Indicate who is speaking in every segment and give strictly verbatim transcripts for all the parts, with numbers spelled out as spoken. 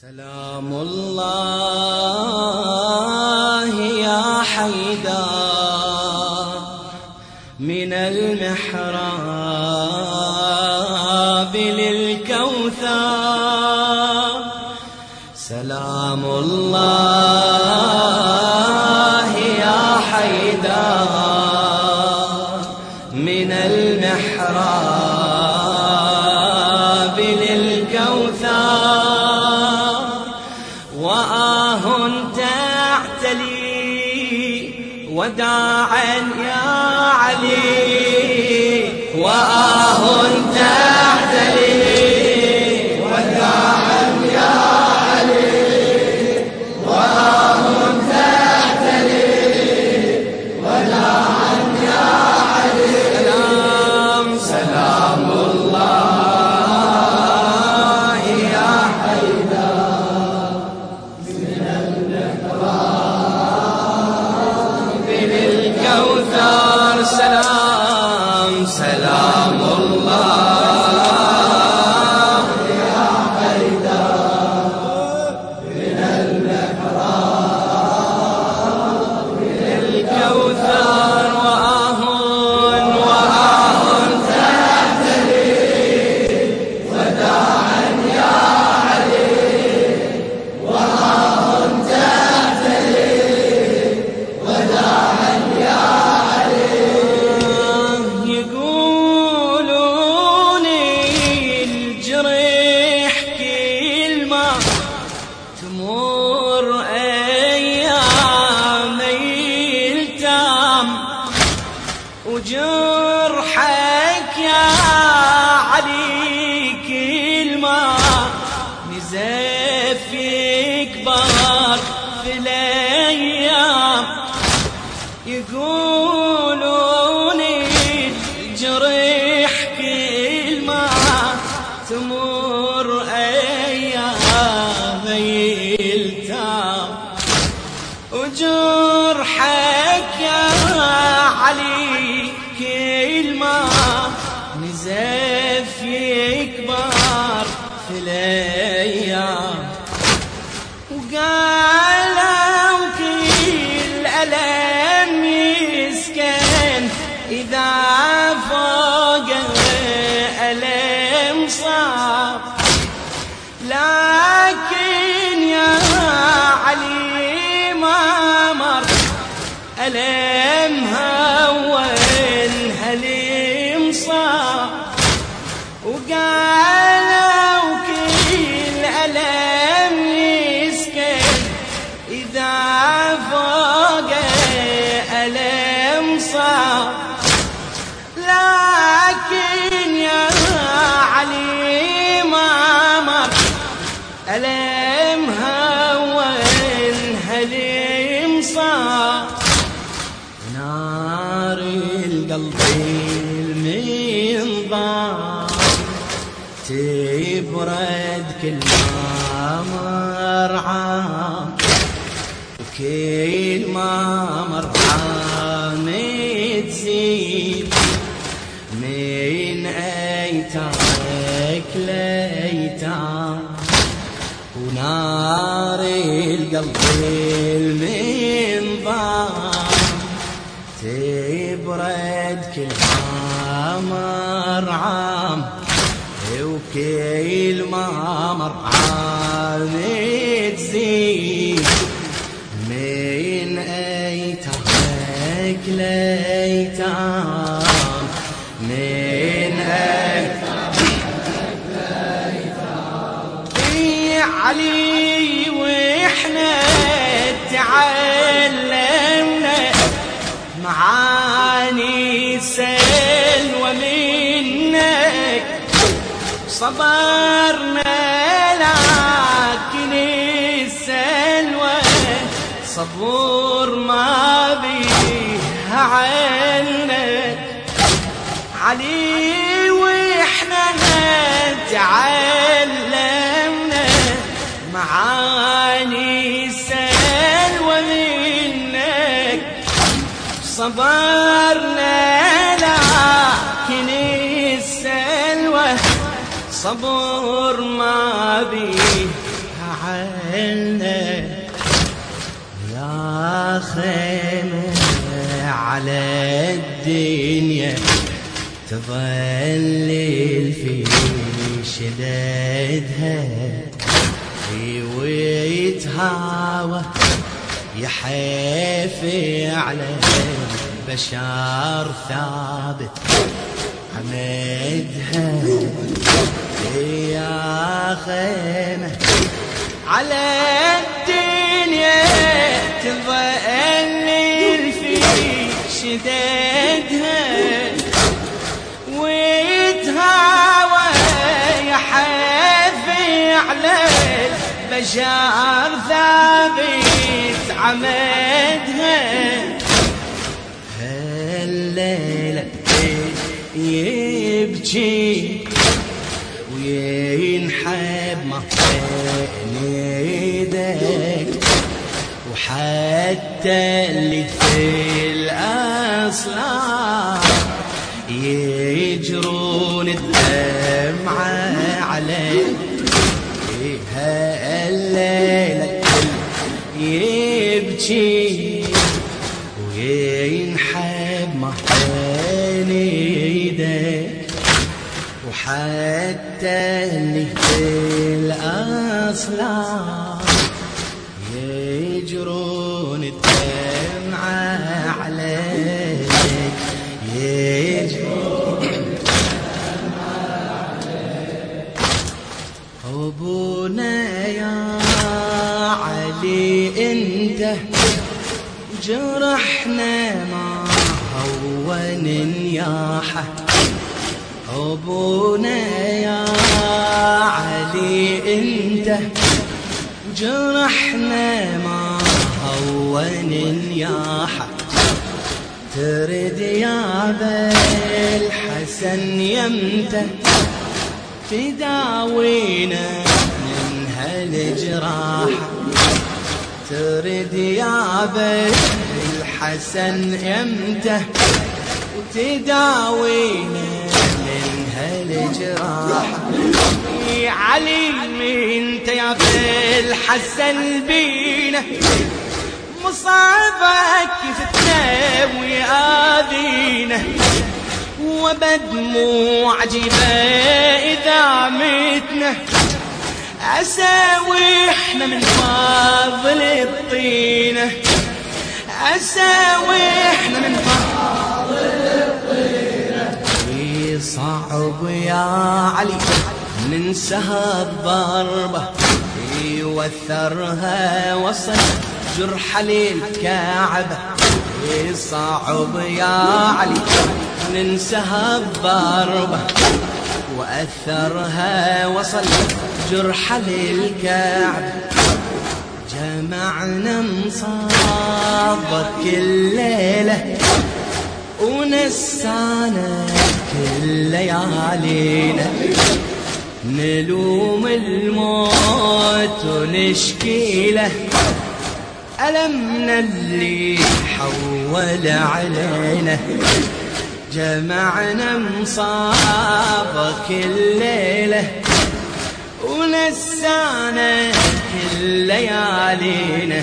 Speaker 1: سلام الله يا حيدر من المحراب للكوثر. سلام الله يا حيدر من المحراب للكوثر. وآه تعتلي وداعا يا علي، وآه تعتلي وداعا يا علي، وآه تعتلي وداعا يا علي. سلام سلام الله يا حيدر من المحراب للكوثر. سلام سلام الله يا حيدر من المحراب للكوثر. وآه وآه تعتلي وداعا يا علي، وآه تعتلي وداعا يا علي. يقولون الجريح كل ما تمر أيام يلتام، وجرحك يا علي كل ما نزف يكبر في الأيام. يقولون الجريح كل ما تمر أيام يلتام، وجرحك يا علي كل ما نزف يكبر في الأيام. وقالوا كل ألم يسكن إذا فوق ألم صار، لكن يا علي ما مر ألم هون هلم صار. وقالوا كل ألم يسكن إذا فوق ألم صار، لكن يا علي ما مر ألم هون هلم صار. نار القلب المنظار تبرد كل ما مر عام، وكل ما مر عام تزيد من أيتامك لأيتام. ونار القلب المنظار تبرد كل ما مر عام، وكل ما مر عام تزيد من أيتامك لأيتام، من أيتامك لأيتام. يا علي وإحنا تعلمنا معاني سلوى منك، صبرنا لكن السلوى صبور ما بيها عنك. علي وإحنا تعلمنا معاني سلوى منك، صبرنا لكن السلوى صبور ما بيها حالنا يا خيمة على الدنيا تظلل في شدادها ويتهاوى يحافي على البشر ثابت عمدها يا خيمة على الدنيا تظلل في شدادها ويتهاوى يحافي على البشر ثابت عمدها هالليلة يبكي وينحب مطين ايدك وحتى اللي في الأصلاح يجرون الدمعة عليك هالليلة يبكي وينحب مطين ايدك وحتى اللي في الأصلاح يجرون الدمعة عليك يجرون الدمعة عليك أبونا يا علي انت جرحنا ما هون نياحه أبونا يا علي انت جرحنا ما هون نياحه ترد يا بالحسن يمته تداوينا من هالجراحه ترد يا بالحسن يمته تداوينا من هالجراحه علي انت يا بالحسن بينا مصابك فتنة ويآذينا وبدموع عجيبة إذا متنا أساوي احنا من فضل الطينة أساوي احنا من فضل الطينة صعب يا علي ننساها الضربة يوثرها وصل جرح للكعبة صعب يا علي ننساها الضربة وأثرها وصل جرح للكعبة جمعنا مصابك كل ليلة ونسانا كل ليالينا نلوم الموت ونشكي له ألمنا اللي حول علينا جمعنا مصابك الليلة ونسانا كل ليالينا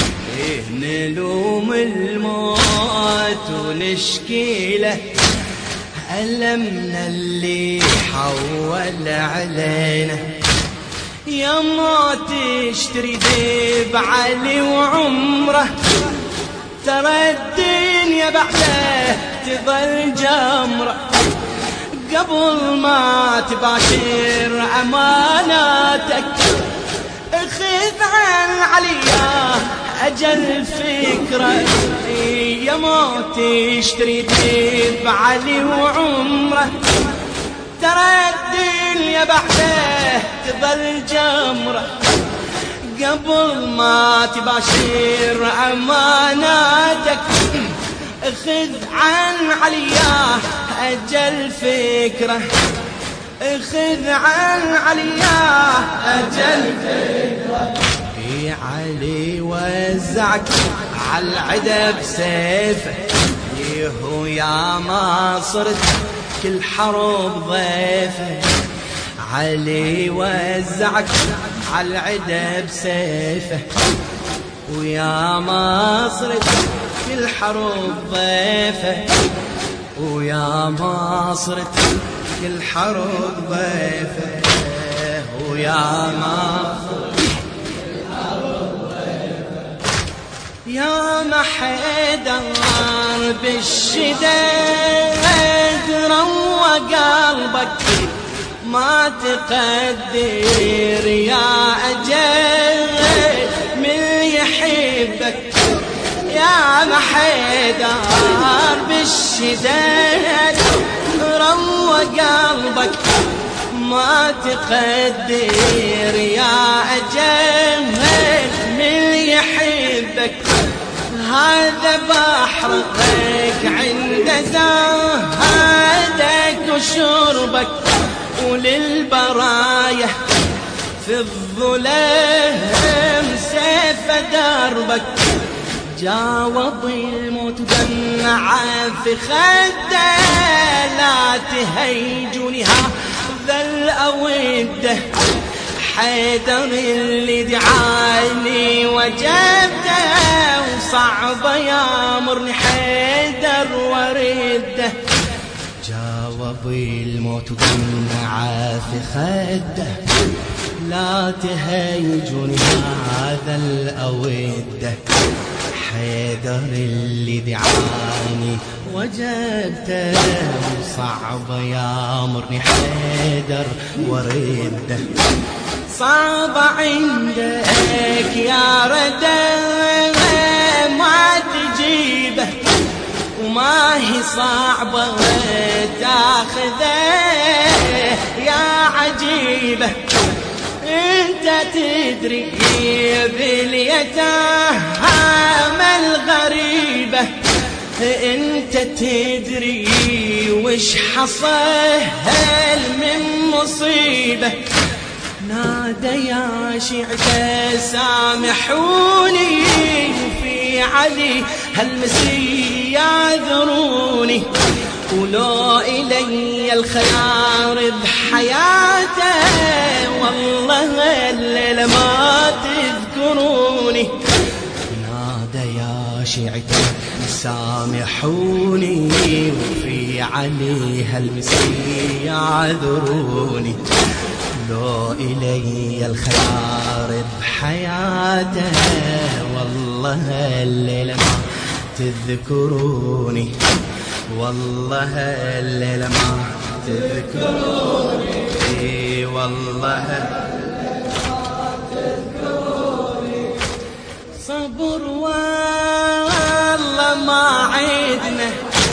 Speaker 1: نلوم الموت ونشكي له ألمنا اللي حول علينا يا ما تشتري ذيب علي وعمره ترى الدنيا بعده تظل جمره قبل ما تباشر أماناتك اخذ عن عليا أجل فكرة يا ما تشتري ذيب علي وعمره ترى الدنيا بعده تظل جمره قبل ما تباشر أماناتك اخذ عن علياه أجل فكرة اخذ عن علياه أجل فكرة يا علي وزعك على العدا بسيفه يهو يا ما صرت كل حرب ضيفه علي وزعك عالعدا بسيفه، ويا ما صرت كل حرب ضيفه، ويا ما صرت كل حرب ضيفه، ويا ما صرت كل حرب ضيفه. يا ما حيدر بالشداد روى قلبك ما تقدر يا أجل من يحبك. يا ما حيدر بالشداد روى قلبك ما تقدر يا أجل من يحبك. هذا بحرك عند زهدك وشربك، وللبرايا في الظلام سيف دربك. جاوب الموت دمعة في خده، لا تهيجني هذا الأوده. حيدر اللي دعاني وجبته، وصعب يامرني حيدر ورده. جاوب الموت دمعة في خده، لا تهيجني هذا الأوده. حيدر اللي دعاني وجبته، وصعب يامرني حيدر ورده. صعب عندك يا رده ما تجيبه، وما هي صعبة تاخذه يا عجيبة. انت تدري باليتامى الغريبة، انت تدري وش حصل من مصيبة. نادى يا شيعته سامحوني، وفي علي هالمسي يعذروني. ولو إلي الخيار بحياته، والله الليلة ما تذكروني. نادى يا شيعته سامحوني، وفي علي هالمسي يعذروني. لو إلي الخيار بحياته، والله الليلة ما تذكروني. والله الليلة ما تذكروني، والله تذكروني. صبر والله ما عدنا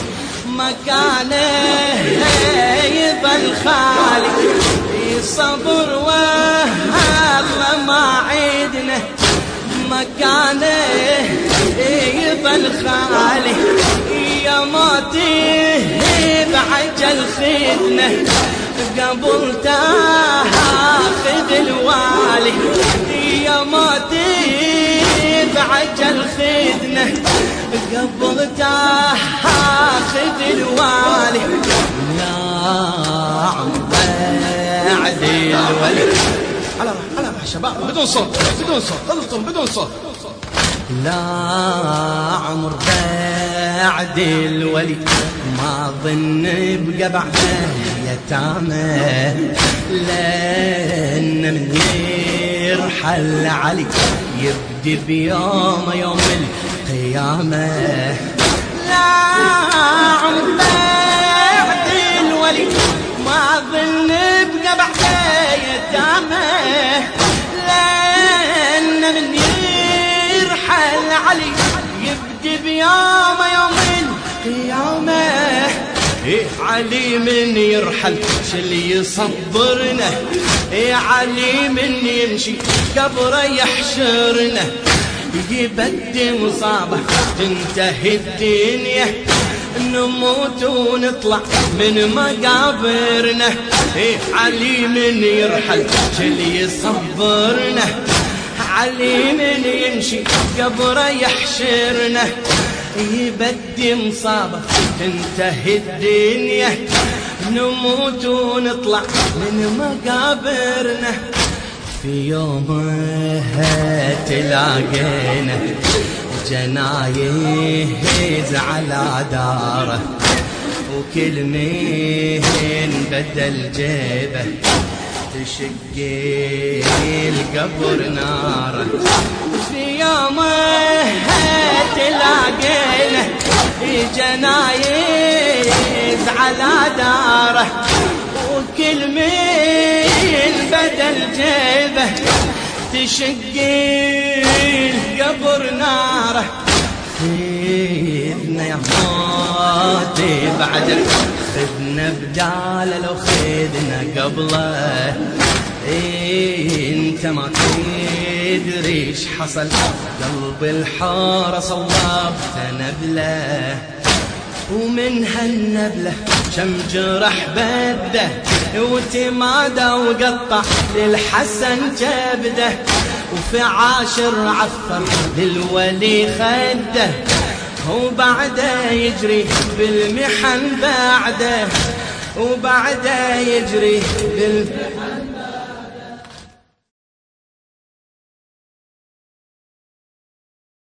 Speaker 1: مكانه يبقى الخالق. صبر والله ما عدنا مكانه يبقى الخالق. يا موتي بعجل خدنا قبل تاخذ الوالي. يا موتي بعجل خدنا قبل تاخذ الوالي. يا بعد الولي على على شباب بدون صوت بدون صوت خلصتم بدون صوت. لا عمر بعد الولي ما ظن بقى بعده يتامى، لأن من يرحل علي يبدي بيوم يوم القيامة. لا عمر بعد الولي ما ظن بقى بعده يتامى، لأن من يرحل علي يبدي بيوم يوم القيامة. إيه علي من يرحل شل يصبرنا، إيه علي من يمشي قبره يحشرنا. يبدي مصابه تنتهي الدنيا، نموت ونطلع من مقابرنا. إيه علي من يرحل شل يصبرنا، علي من يمشي قبره يحشرنا. يبدي مصابه تنتهي الدنيا، نموت ونطلع من مقابرنا. في يومها تلاقينا جنايز على داره، وكل مين بدل جيبه تشق القبر ناره. في يومها تلاقينا جنايز على داره، وكل مين بدل جيبه تشق القبر ناره. خذنا يا موتي بعدك، خذنا بداله لو خذنا قبله. انت ما تدري ايش حصل، قلب الحاره صوبت نبله، ومن هالنبله كم جرح بده وتمادى وقطع للحسن كبده، وفي عاشر عفر للولي خده، وبعده يجري بالمحن بعده، وبعده يجري بال